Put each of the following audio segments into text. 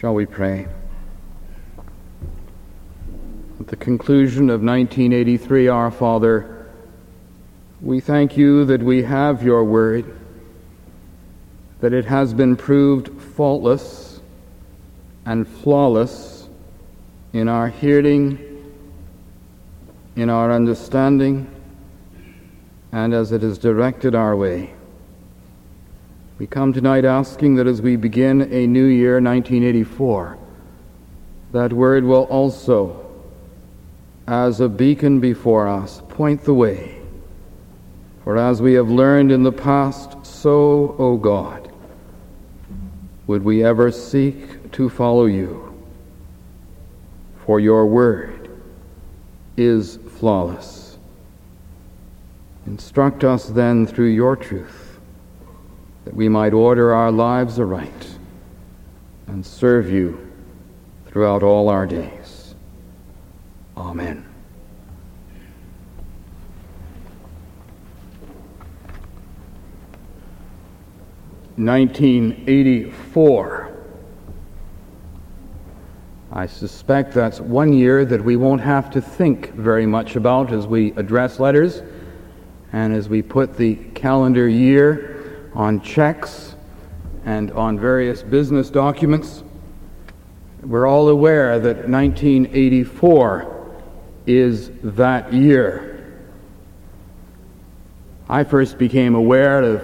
Shall we pray? At the conclusion of 1983, our Father, we thank you that we have your word, that it has been proved faultless and flawless in our hearing, in our understanding, and as it has directed our way. We come tonight asking that as we begin a new year, 1984, that word will also, as a beacon before us, point the way. For as we have learned in the past, so, O God, would we ever seek to follow you. For your word is flawless. Instruct us then through your truth, that we might order our lives aright and serve you throughout all our days. Amen. (1984). I suspect that's one year that we won't have to think very much about as we address letters and as we put the calendar year on checks and on various business documents. We're all aware that 1984 is that year. I first became aware of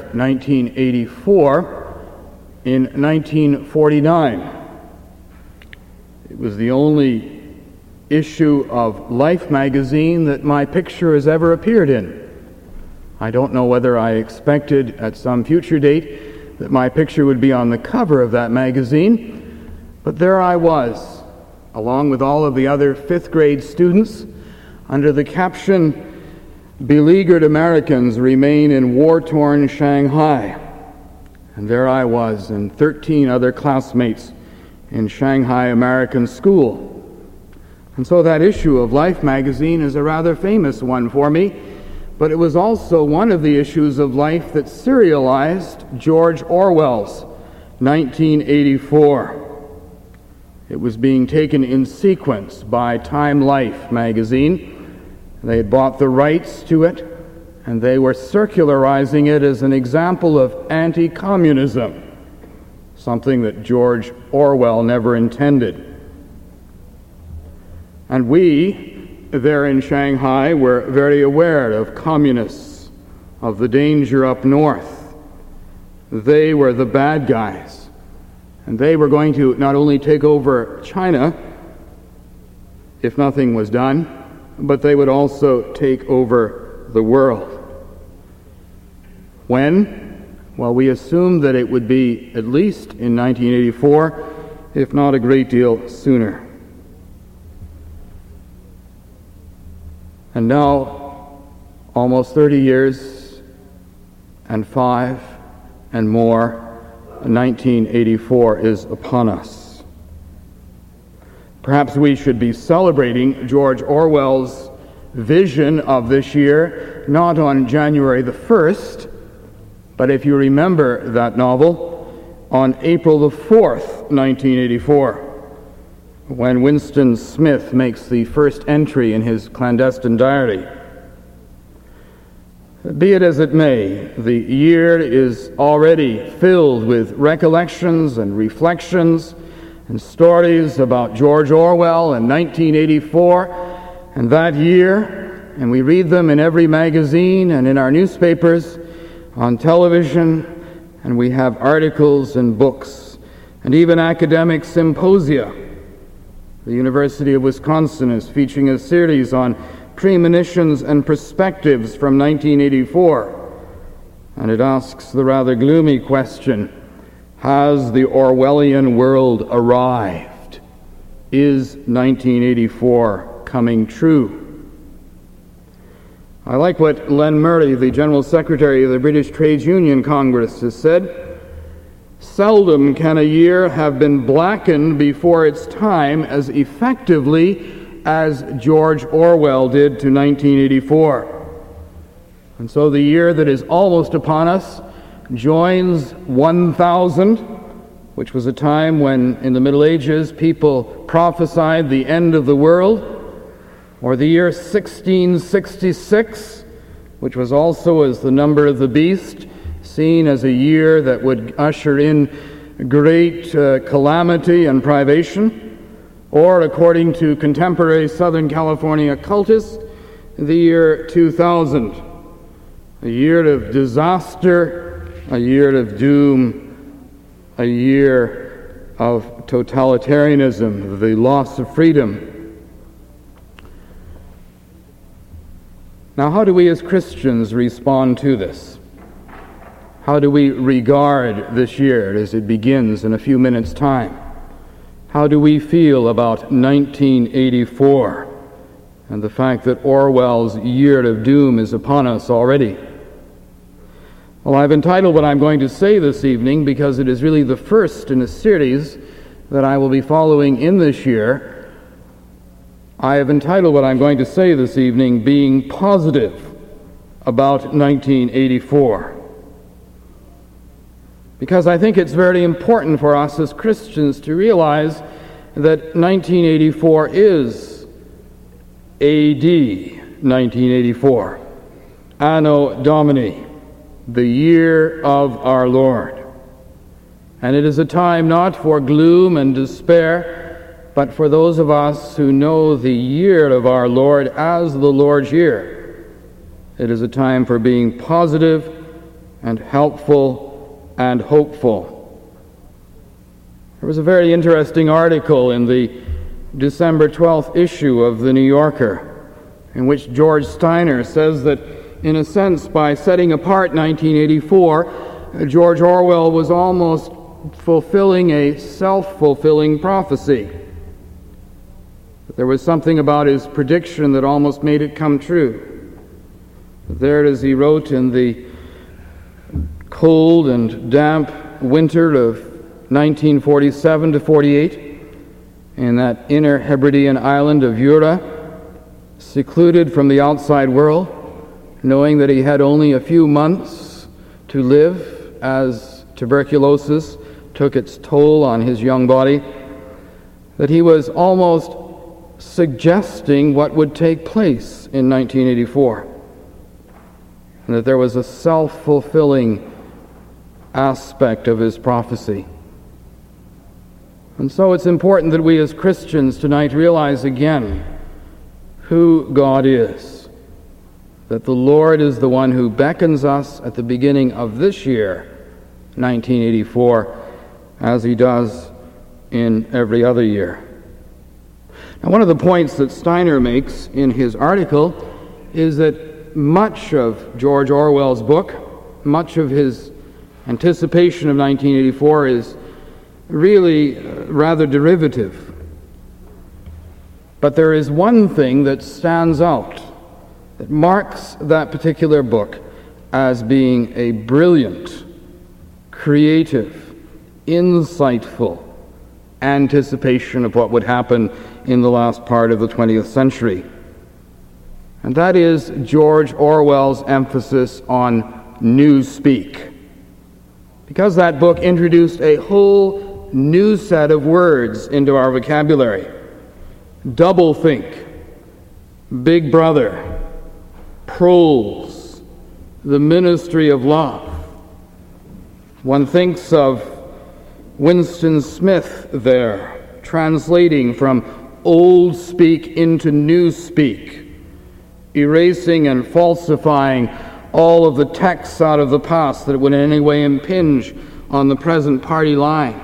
1984 in 1949. It was the only issue of Life magazine that my picture has ever appeared in. I don't know whether I expected at some future date that my picture would be on the cover of that magazine, but there I was, along with all of the other fifth grade students, under the caption, "Beleaguered Americans Remain in War-Torn Shanghai." And there I was and 13 other classmates in Shanghai American School. And so that issue of Life magazine is a rather famous one for me, but it was also one of the issues of Life that serialized George Orwell's 1984. It was being taken in sequence by Time Life magazine. They had bought the rights to it, and they were circularizing it as an example of anti-communism, something that George Orwell never intended. And we, there in Shanghai, were very aware of communists, of the danger up north. They were the bad guys, and they were going to not only take over China, if nothing was done, but they would also take over the world. When? Well, we assumed that it would be at least in 1984, if not a great deal sooner. And now, almost 30 years and 5 and more, 1984 is upon us. Perhaps we should be celebrating George Orwell's vision of this year, not on January the 1st, but if you remember that novel, on April the 4th, 1984. When Winston Smith makes the first entry in his clandestine diary. Be it as it may, the year is already filled with recollections and reflections and stories about George Orwell and 1984 and that year, and we read them in every magazine and in our newspapers, on television, and we have articles and books and even academic symposia. The University of Wisconsin is featuring a series on premonitions and perspectives from 1984. And it asks the rather gloomy question, has the Orwellian world arrived? Is 1984 coming true? I like what Len Murray, the General Secretary of the British Trades Union Congress, has said. Seldom can a year have been blackened before its time as effectively as George Orwell did to 1984. And so the year that is almost upon us joins 1000 which was a time when, in the Middle Ages, people prophesied the end of the world, or the year 1666, which was also, as the number of the beast, seen as a year that would usher in great calamity and privation, or, according to contemporary Southern California occultists, the year 2000, a year of disaster, a year of doom, a year of totalitarianism, the loss of freedom. Now, how do we as Christians respond to this? How do we regard this year as it begins in a few minutes' time? How do we feel about 1984 and the fact that Orwell's year of doom is upon us already? Well, I've entitled what I'm going to say this evening, because it is really the first in a series that I will be following in this year. I have entitled what I'm going to say this evening, Being Positive About 1984. Because I think it's very important for us as Christians to realize that 1984 is AD 1984, Anno Domini, the year of our Lord. And it is a time not for gloom and despair, but for those of us who know the year of our Lord as the Lord's year. It is a time for being positive and helpful and hopeful. There was a very interesting article in the December 12th issue of the New Yorker, in which George Steiner says that, in a sense, by setting apart 1984, George Orwell was almost fulfilling a self-fulfilling prophecy. There was something about his prediction that almost made it come true. There, as he wrote, in the cold and damp winter of 1947 to 48, in that inner Hebridean island of Jura, secluded from the outside world, knowing that he had only a few months to live as tuberculosis took its toll on his young body, that he was almost suggesting what would take place in 1984, and that there was a self-fulfilling aspect of his prophecy. And so it's important that we as Christians tonight realize again who God is, that the Lord is the one who beckons us at the beginning of this year, 1984, as he does in every other year. Now, one of the points that Steiner makes in his article is that much of George Orwell's book, much of his anticipation of 1984 is really rather derivative. But there is one thing that stands out, that marks that particular book as being a brilliant, creative, insightful anticipation of what would happen in the last part of the 20th century. And that is George Orwell's emphasis on newspeak. Because that book introduced a whole new set of words into our vocabulary. Doublethink, Big Brother, proles, the ministry of love. One thinks of Winston Smith there, translating from old speak into new speak, erasing and falsifying all of the texts out of the past that would in any way impinge on the present party line.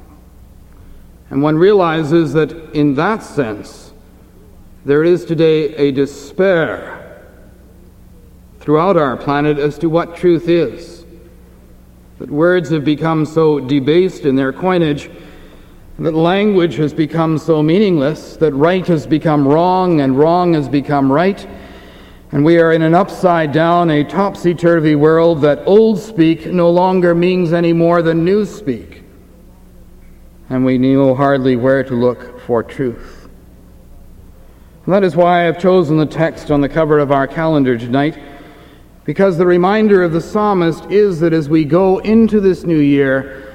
And one realizes that in that sense, there is today a despair throughout our planet as to what truth is. That words have become so debased in their coinage, that language has become so meaningless, that right has become wrong and wrong has become right, and we are in an upside down, a topsy-turvy world that old speak no longer means any more than new speak. And we know hardly where to look for truth. And that is why I have chosen the text on the cover of our calendar tonight, because the reminder of the psalmist is that as we go into this new year,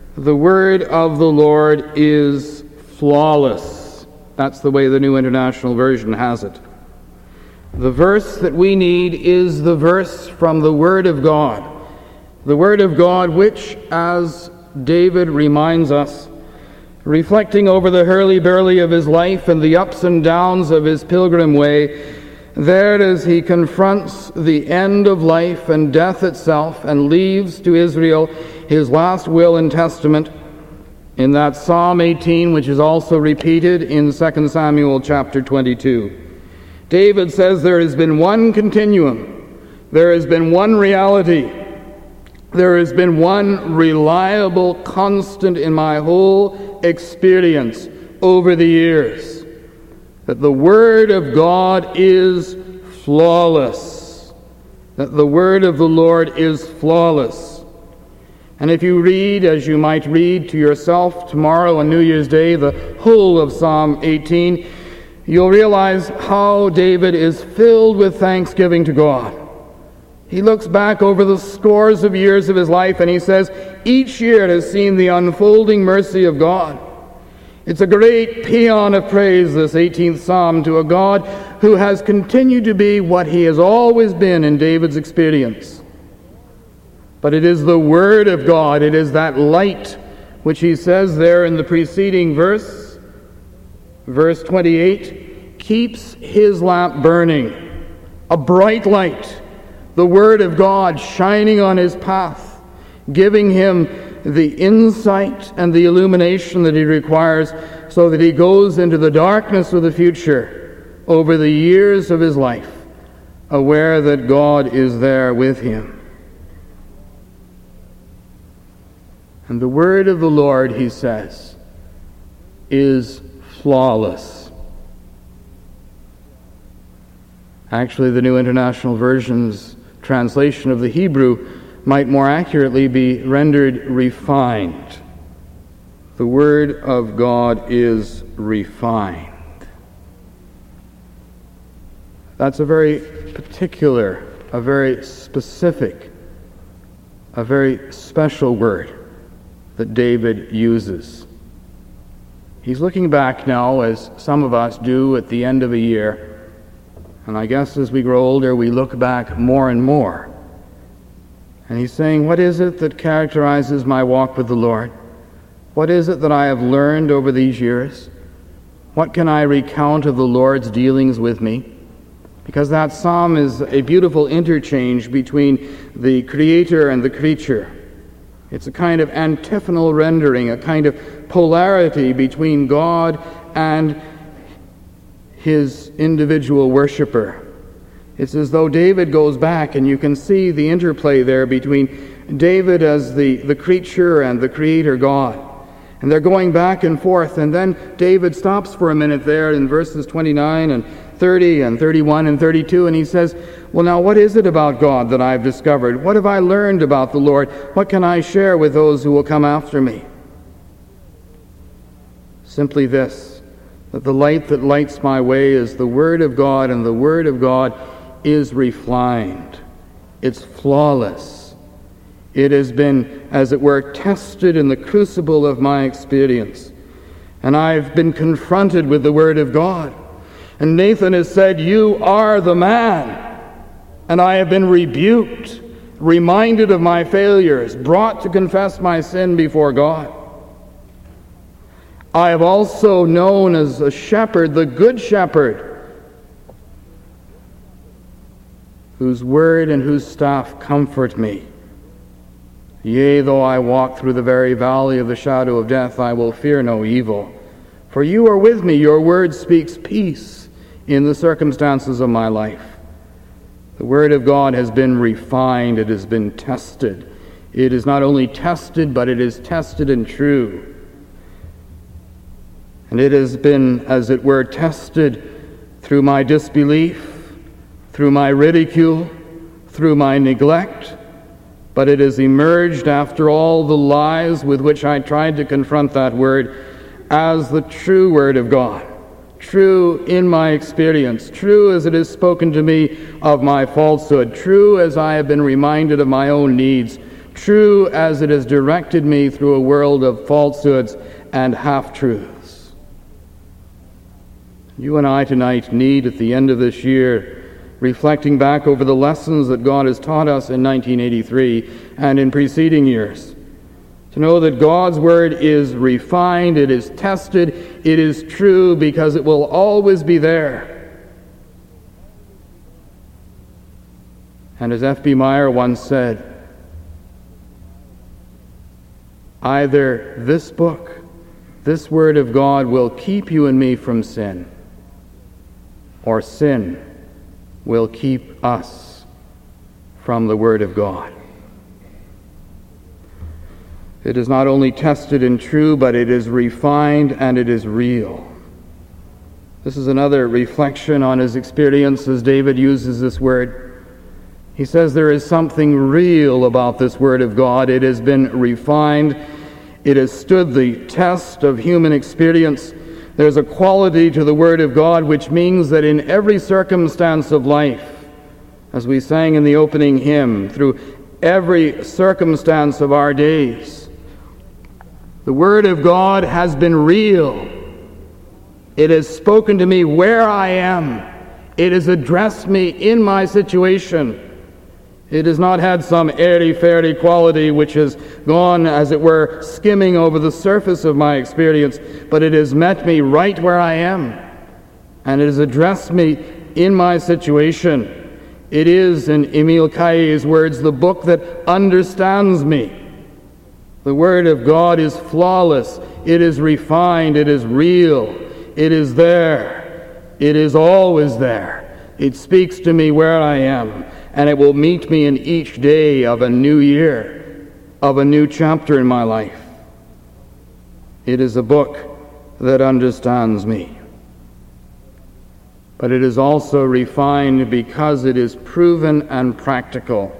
The word of the Lord is flawless. That's the way the New International Version has it. The verse that we need is the verse from the Word of God. The Word of God which, as David reminds us, reflecting over the hurly-burly of his life and the ups and downs of his pilgrim way, there as he confronts the end of life and death itself and leaves to Israel his last will and testament, in that Psalm 18, which is also repeated in 2 Samuel chapter 22. David says there has been one continuum, there has been one reality, there has been one reliable constant in my whole experience over the years, that the Word of God is flawless, that the Word of the Lord is flawless. And if you read, as you might read to yourself tomorrow on New Year's Day, the whole of Psalm 18, you'll realize how David is filled with thanksgiving to God. He looks back over the scores of years of his life and he says, each year has seen the unfolding mercy of God. It's a great paean of praise, this 18th Psalm, to a God who has continued to be what he has always been in David's experience. But it is the Word of God, it is that light which he says there in the preceding verse, Verse 28, keeps his lamp burning, a bright light, the Word of God shining on his path, giving him the insight and the illumination that he requires so that he goes into the darkness of the future over the years of his life, aware that God is there with him. And the word of the Lord, he says, is flawless. Actually, the New International Version's translation of the Hebrew might more accurately be rendered refined. The Word of God is refined. That's a very particular, a very specific, a very special word that David uses. He's looking back now, as some of us do at the end of a year, and I guess as we grow older we look back more and more. And he's saying, what is it that characterizes my walk with the Lord? What is it that I have learned over these years? What can I recount of the Lord's dealings with me? Because that psalm is a beautiful interchange between the Creator and the creature. It's a kind of antiphonal rendering, a kind of polarity between God and his individual worshiper. It's as though David goes back, and you can see the interplay there between David as the creature and the Creator God. And they're going back and forth, and then David stops for a minute there in verses 29 and 30 and 31 and 32, and he says, well, now what is it about God that I've discovered? What have I learned about the Lord? What can I share with those who will come after me? Simply this, that the light that lights my way is the Word of God, and the Word of God is refined. It's flawless. It has been, as it were, tested in the crucible of my experience. And I've been confronted with the Word of God. And Nathan has said, you are the man. And I have been rebuked, reminded of my failures, brought to confess my sin before God. I have also known as a shepherd, the good shepherd, whose word and whose staff comfort me. Yea, though I walk through the very valley of the shadow of death, I will fear no evil. For you are with me, your word speaks peace in the circumstances of my life. The Word of God has been refined, it has been tested. It is not only tested, but it is tested and true. And it has been, as it were, tested through my disbelief, through my ridicule, through my neglect, but it has emerged after all the lies with which I tried to confront that Word as the true Word of God. True in my experience, true as it is spoken to me of my falsehood, true as I have been reminded of my own needs, true as it has directed me through a world of falsehoods and half-truths. You and I tonight need, at the end of this year, reflecting back over the lessons that God has taught us in 1983 and in preceding years, to know that God's Word is refined, it is tested, it is true, because it will always be there. And as F.B. Meyer once said, either this book, this Word of God, will keep you and me from sin, or sin will keep us from the Word of God. It is not only tested and true, but it is refined and it is real. This is another reflection on his experience as David uses this word. He says there is something real about this Word of God. It has been refined. It has stood the test of human experience. There's a quality to the Word of God which means that in every circumstance of life, as we sang in the opening hymn, through every circumstance of our days, the Word of God has been real. It has spoken to me where I am. It has addressed me in my situation. It has not had some airy-fairy quality which has gone, as it were, skimming over the surface of my experience, but it has met me right where I am, and it has addressed me in my situation. It is, in Emile Caillet's words, the book that understands me. The Word of God is flawless. It is refined. It is real. It is there. It is always there. It speaks to me where I am, and it will meet me in each day of a new year, of a new chapter in my life. It is a book that understands me. But it is also refined because it is proven and practical.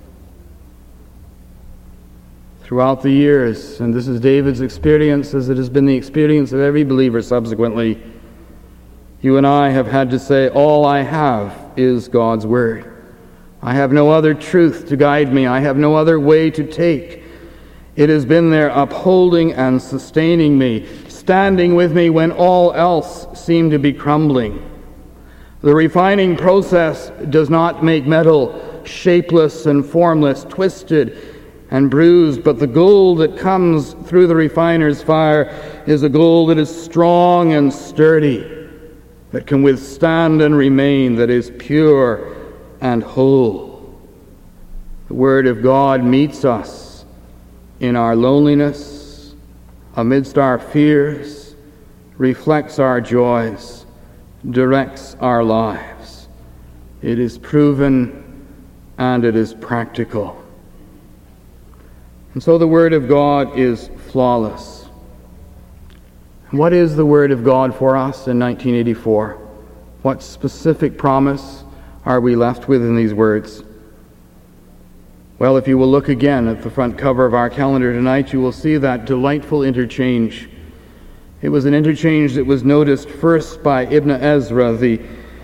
Throughout the years, and this is David's experience as it has been the experience of every believer subsequently, you and I have had to say, all I have is God's Word. I have no other truth to guide me. I have no other way to take. It has been there upholding and sustaining me, standing with me when all else seemed to be crumbling. The refining process does not make metal shapeless and formless, twisted and bruised, but the gold that comes through the refiner's fire is a gold that is strong and sturdy, that can withstand and remain, that is pure and whole. The Word of God meets us in our loneliness, amidst our fears, reflects our joys, directs our lives. It is proven and it is practical. And so the Word of God is flawless. What is the Word of God for us in 1984? What specific promise are we left with in these words? Well, if you will look again at the front cover of our calendar tonight, you will see that delightful interchange. It was an interchange that was noticed first by Ibn Ezra, the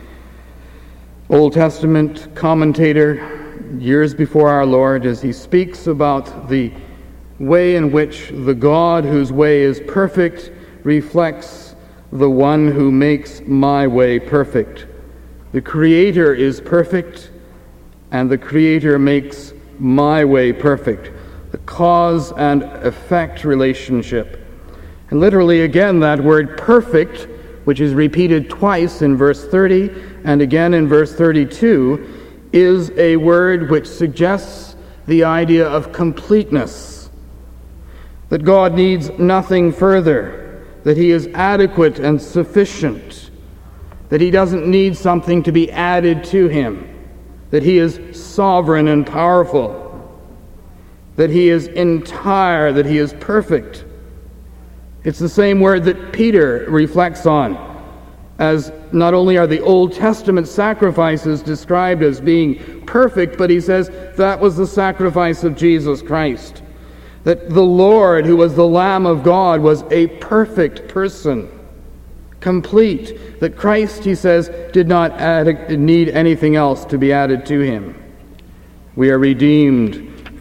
Old Testament commentator, years before our Lord, as he speaks about the way in which the God whose way is perfect reflects the one who makes my way perfect. The Creator is perfect, and the Creator makes my way perfect. The cause and effect relationship. And literally, again, that word perfect, which is repeated twice in verse 30 and again in verse 32, is a word which suggests the idea of completeness, that God needs nothing further, that He is adequate and sufficient, that He doesn't need something to be added to Him, that He is sovereign and powerful, that He is entire, that He is perfect. It's the same word that Peter reflects on, as not only are the Old Testament sacrifices described as being perfect, but he says that was the sacrifice of Jesus Christ. That the Lord, who was the Lamb of God, was a perfect person, complete. That Christ, he says, did not need anything else to be added to him. We are redeemed 1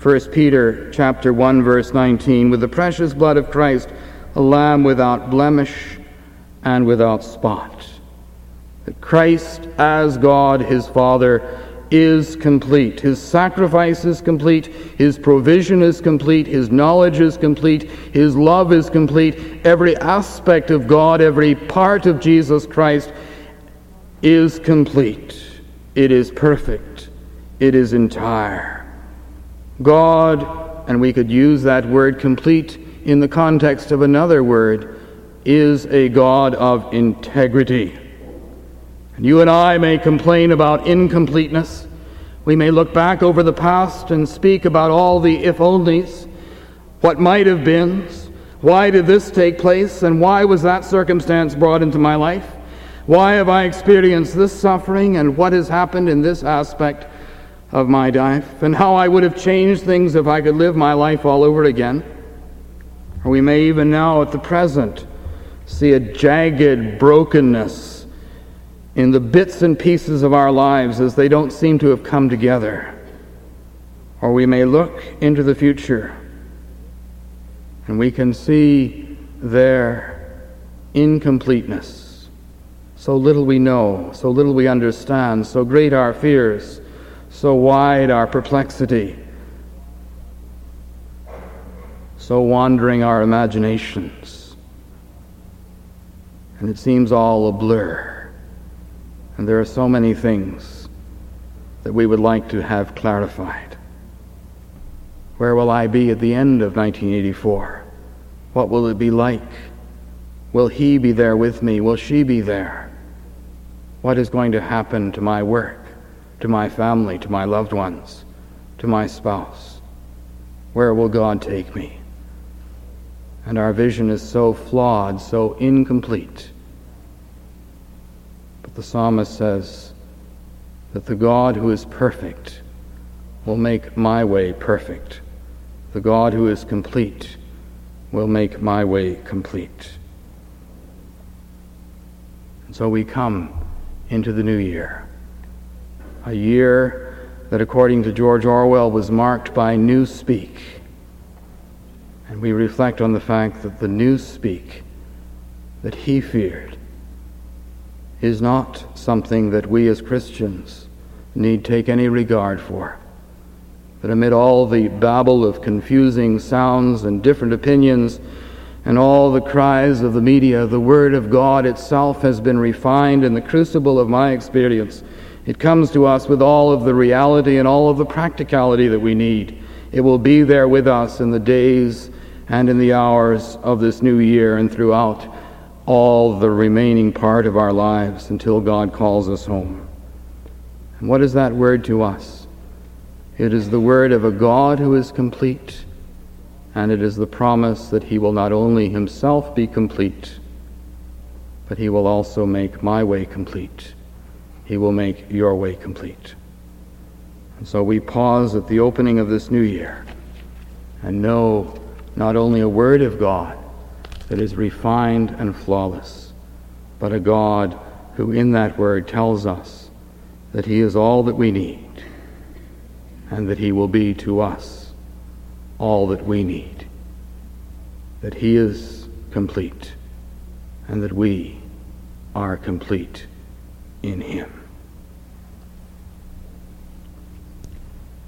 1 Peter chapter 1, verse 19, with the precious blood of Christ, a lamb without blemish and without spot. That Christ, as God, his Father, is complete. His sacrifice is complete. His provision is complete. His knowledge is complete. His love is complete. Every aspect of God, every part of Jesus Christ is complete. It is perfect. It is entire. God, and we could use that word complete in the context of another word, is a God of integrity. And you and I may complain about incompleteness. We may look back over the past and speak about all the if-onlys, what might have been, why did this take place, and why was that circumstance brought into my life? Why have I experienced this suffering, and what has happened in this aspect of my life, and how I would have changed things if I could live my life all over again? Or we may even now at the present see a jagged brokenness in the bits and pieces of our lives as they don't seem to have come together. Or we may look into the future and we can see their incompleteness. So little we know, so little we understand, so great our fears, so wide our perplexity, so wandering our imaginations. And it seems all a blur. And there are so many things that we would like to have clarified. Where will I be at the end of 1984? What will it be like? Will he be there with me? Will she be there? What is going to happen to my work, to my family, to my loved ones, to my spouse? Where will God take me? And our vision is so flawed, so incomplete. But the psalmist says that the God who is perfect will make my way perfect. The God who is complete will make my way complete. And so we come into the new year, a year that, according to George Orwell, was marked by newspeak. And we reflect on the fact that the newspeak that he feared is not something that we as Christians need take any regard for. But amid all the babble of confusing sounds and different opinions and all the cries of the media, the Word of God itself has been refined in the crucible of my experience. It comes to us with all of the reality and all of the practicality that we need. It will be there with us in the days and in the hours of this new year and throughout all the remaining part of our lives until God calls us home. And what is that word to us? It is the word of a God who is complete, and it is the promise that he will not only himself be complete, but he will also make my way complete. He will make your way complete. And so we pause at the opening of this new year and know not only a word of God that is refined and flawless, but a God who in that word tells us that he is all that we need, and that he will be to us all that we need, that he is complete, and that we are complete in him.